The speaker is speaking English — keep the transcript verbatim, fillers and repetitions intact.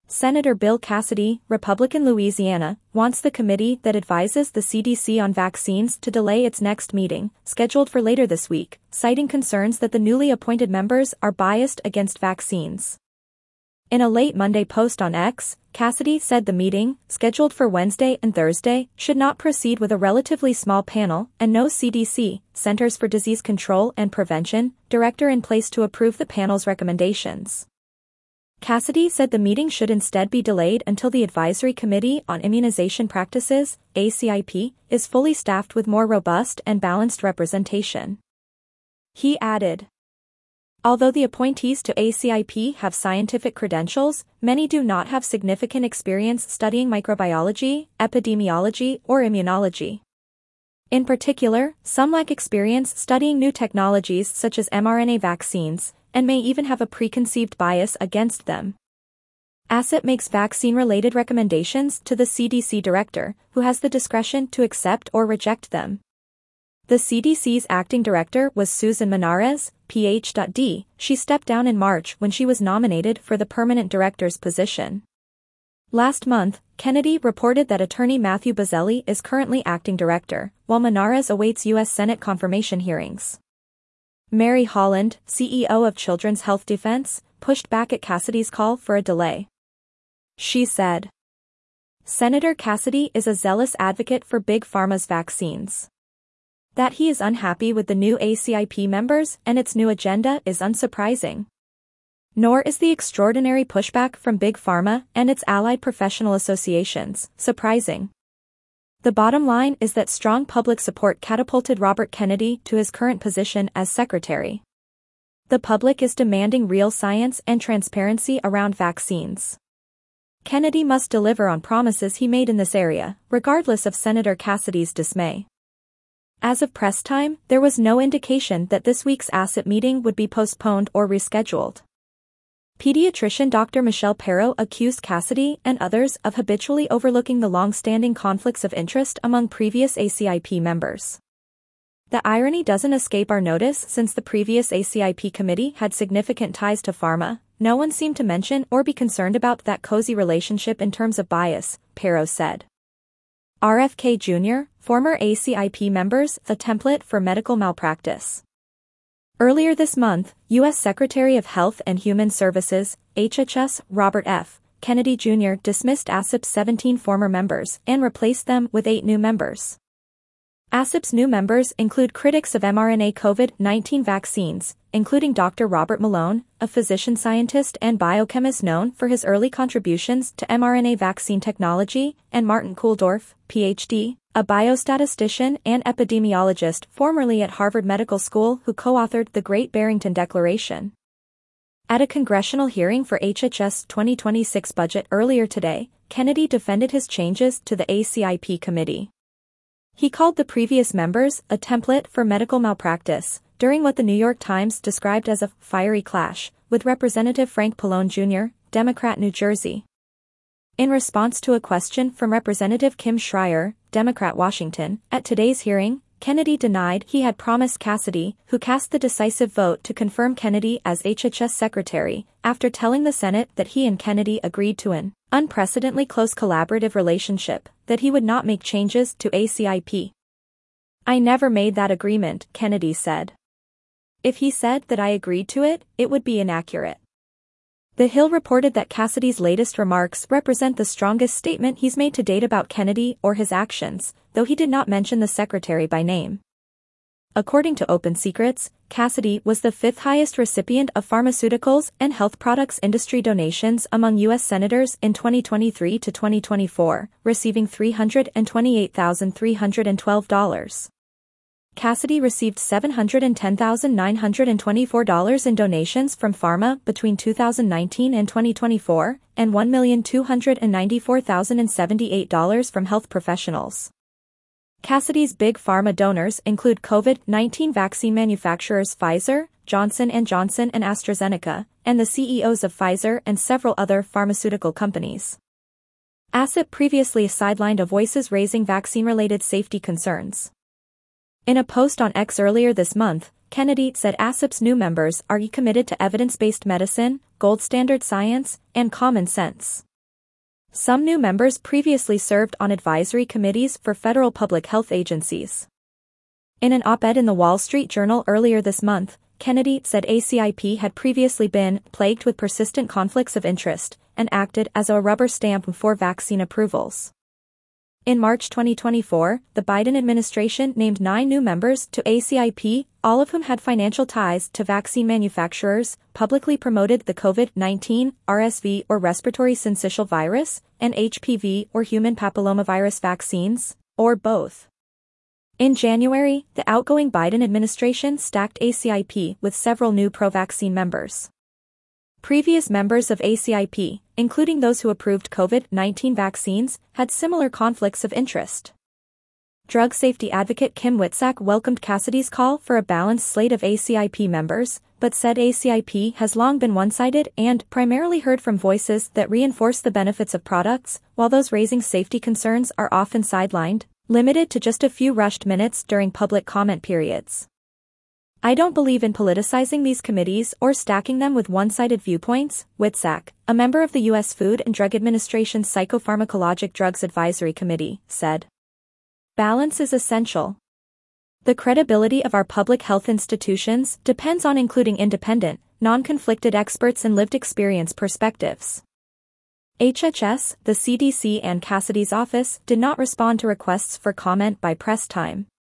Senator Bill Cassidy, Republican Louisiana, wants the committee that advises the C D C on vaccines to delay its next meeting, scheduled for later this week, citing concerns that the newly appointed members are biased against vaccines. In a late Monday post on X, Cassidy said the meeting, scheduled for Wednesday and Thursday, should not proceed with a relatively small panel and no C D C, Centers for Disease Control and Prevention, director in place to approve the panel's recommendations. Cassidy said the meeting should instead be delayed until the Advisory Committee on Immunization Practices, A C I P, is fully staffed with more robust and balanced representation. He added, although the appointees to A C I P have scientific credentials, many do not have significant experience studying microbiology, epidemiology, or immunology. In particular, some lack experience studying new technologies such as mRNA vaccines, and may even have a preconceived bias against them. A C I P makes vaccine-related recommendations to the C D C director, who has the discretion to accept or reject them. The C D C's acting director was Susan Menares, P H D. She stepped down in March when she was nominated for the permanent director's position. Last month, Kennedy reported that attorney Matthew Bazzelli is currently acting director, while Menares awaits U S Senate confirmation hearings. Mary Holland, C E O of Children's Health Defense, pushed back at Cassidy's call for a delay. She said, Senator Cassidy is a zealous advocate for Big Pharma's vaccines. That he is unhappy with the new A C I P members and its new agenda is unsurprising. Nor is the extraordinary pushback from Big Pharma and its allied professional associations surprising. The bottom line is that strong public support catapulted Robert Kennedy to his current position as secretary. The public is demanding real science and transparency around vaccines. Kennedy must deliver on promises he made in this area, regardless of Senator Cassidy's dismay. As of press time, there was no indication that this week's A C I P meeting would be postponed or rescheduled. Pediatrician Doctor Michelle Perro accused Cassidy and others of habitually overlooking the long-standing conflicts of interest among previous A C I P members. The irony doesn't escape our notice since the previous A C I P committee had significant ties to pharma. No one seemed to mention or be concerned about that cozy relationship in terms of bias, Perro said. R F K Junior, former A C I P members, a template for medical malpractice. Earlier this month, U S Secretary of Health and Human Services, H H S, Robert F. Kennedy Junior dismissed A C I P's seventeen former members and replaced them with eight new members. A C I P's new members include critics of mRNA COVID nineteen vaccines, including Doctor Robert Malone, a physician scientist and biochemist known for his early contributions to mRNA vaccine technology, and Martin Kulldorff, P H D, a biostatistician and epidemiologist formerly at Harvard Medical School who co-authored the Great Barrington Declaration. At a congressional hearing for H H S twenty twenty-six budget earlier today, Kennedy defended his changes to the A C I P committee. He called the previous members a template for medical malpractice, during what the New York Times described as a fiery clash with Representative Frank Pallone Junior, Democrat, New Jersey. In response to a question from Representative Kim Schreier, Democrat, Washington, at today's hearing, Kennedy denied he had promised Cassidy, who cast the decisive vote to confirm Kennedy as H H S secretary, after telling the Senate that he and Kennedy agreed to an unprecedentedly close collaborative relationship, that he would not make changes to A C I P. I never made that agreement, Kennedy said. If he said that I agreed to it, it would be inaccurate. The Hill reported that Cassidy's latest remarks represent the strongest statement he's made to date about Kennedy or his actions, though he did not mention the secretary by name. According to Open Secrets, Cassidy was the fifth highest recipient of pharmaceuticals and health products industry donations among U S senators in twenty twenty-three to twenty twenty-four, receiving three hundred twenty-eight thousand three hundred twelve dollars. Cassidy received seven hundred ten thousand nine hundred twenty-four dollars in donations from pharma between two thousand nineteen and twenty twenty-four, and one million two hundred ninety-four thousand seventy-eight dollars from health professionals. Cassidy's big pharma donors include COVID nineteen vaccine manufacturers Pfizer, Johnson and Johnson and AstraZeneca, and the C E Os of Pfizer and several other pharmaceutical companies. A C I P previously sidelined a voices raising vaccine-related safety concerns. In a post on X earlier this month, Kennedy said A C I P's new members are committed to evidence-based medicine, gold standard science, and common sense. Some new members previously served on advisory committees for federal public health agencies. In an op-ed in the Wall Street Journal earlier this month, Kennedy said A C I P had previously been plagued with persistent conflicts of interest and acted as a rubber stamp for vaccine approvals. In March twenty twenty-four, the Biden administration named nine new members to A C I P, all of whom had financial ties to vaccine manufacturers, publicly promoted the COVID nineteen, R S V or respiratory syncytial virus, and H P V or human papillomavirus vaccines, or both. In January, the outgoing Biden administration stacked A C I P with several new pro-vaccine members. Previous members of A C I P, including those who approved COVID nineteen vaccines, had similar conflicts of interest. Drug safety advocate Kim Witzak welcomed Cassidy's call for a balanced slate of A C I P members, but said A C I P has long been one-sided and primarily heard from voices that reinforce the benefits of products, while those raising safety concerns are often sidelined, limited to just a few rushed minutes during public comment periods. I don't believe in politicizing these committees or stacking them with one-sided viewpoints, Witzak, a member of the U S Food and Drug Administration's Psychopharmacologic Drugs Advisory Committee, said. Balance is essential. The credibility of our public health institutions depends on including independent, non-conflicted experts and lived experience perspectives. H H S, the C D C and Cassidy's office did not respond to requests for comment by press time.